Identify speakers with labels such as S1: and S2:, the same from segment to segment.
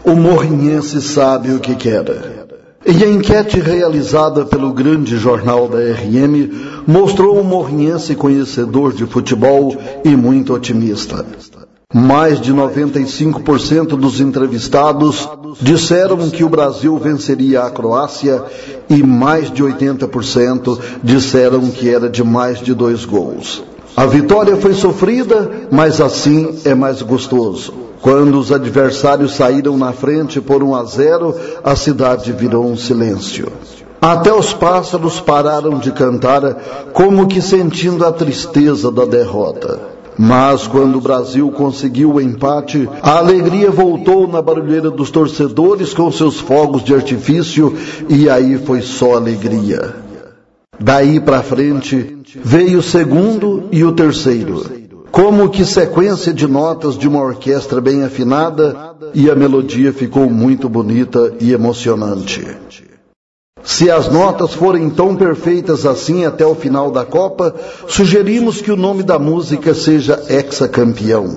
S1: O morrinhense sabe o que quer. E a enquete realizada pelo grande jornal da RM mostrou um morrinhense conhecedor de futebol e muito otimista. Mais de 95% dos entrevistados disseram que o Brasil venceria a Croácia e mais de 80% disseram que era de mais de 2 gols. A vitória foi sofrida, mas assim é mais gostoso. Quando os adversários saíram na frente por 1-0, a cidade virou um silêncio. Até os pássaros pararam de cantar, como que sentindo a tristeza da derrota. Mas quando o Brasil conseguiu o empate, a alegria voltou na barulheira dos torcedores com seus fogos de artifício, e aí foi só alegria. Daí para frente, veio o segundo e o terceiro. Como que sequência de notas de uma orquestra bem afinada, e a melodia ficou muito bonita e emocionante. Se as notas forem tão perfeitas assim até o final da Copa, sugerimos que o nome da música seja Hexacampeão.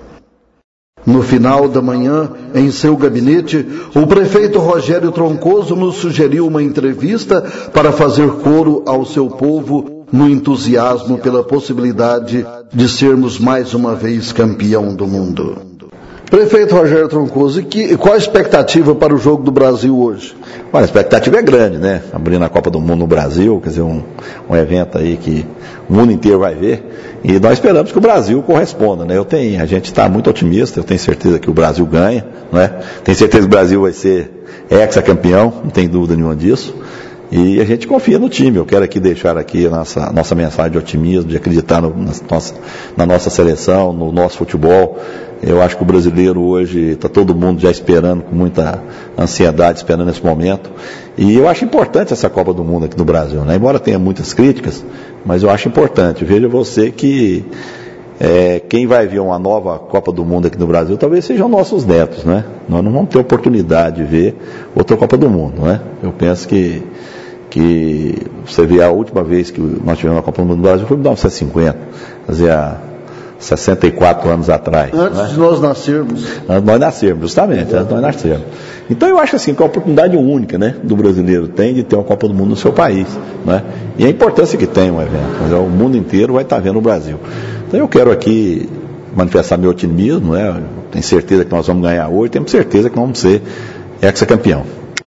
S1: No final da manhã, em seu gabinete, o prefeito Rogério Troncoso nos sugeriu uma entrevista para fazer coro ao seu povo no entusiasmo pela possibilidade de sermos mais uma vez campeão do mundo. Prefeito Rogério Troncoso, qual a expectativa para o jogo do Brasil hoje?
S2: Olha, a expectativa é grande, né? Abrindo a Copa do Mundo no Brasil, quer dizer, um evento aí que o mundo inteiro vai ver, e nós esperamos que o Brasil corresponda, né? A gente está muito otimista, eu tenho certeza que o Brasil ganha, não é? Tenho certeza que o Brasil vai ser hexacampeão, não tem dúvida nenhuma disso. E a gente confia no time. Eu quero aqui deixar aqui a nossa mensagem de otimismo, de acreditar na nossa seleção, no nosso futebol. Eu acho que o brasileiro hoje está todo mundo já esperando, com muita ansiedade, esperando esse momento. E eu acho importante essa Copa do Mundo aqui no Brasil, né? Embora tenha muitas críticas, mas eu acho importante. Veja você que quem vai ver uma nova Copa do Mundo aqui no Brasil talvez sejam nossos netos, né? Nós não vamos ter oportunidade de ver outra Copa do Mundo, né? Eu penso que você vê a última vez que nós tivemos a Copa do Mundo no Brasil foi em 1950, quer dizer, há 64 anos atrás.
S1: Antes de nós nascermos.
S2: Antes de nós nascermos, justamente, antes de nós nascermos. Então eu acho assim que é uma oportunidade única, né, do brasileiro tem de ter uma Copa do Mundo no seu país, né? E a importância que tem um evento, mas o mundo inteiro vai estar vendo o Brasil. Então eu quero aqui manifestar meu otimismo, né? Tenho certeza que nós vamos ganhar hoje, temos certeza que nós vamos ser hexacampeão.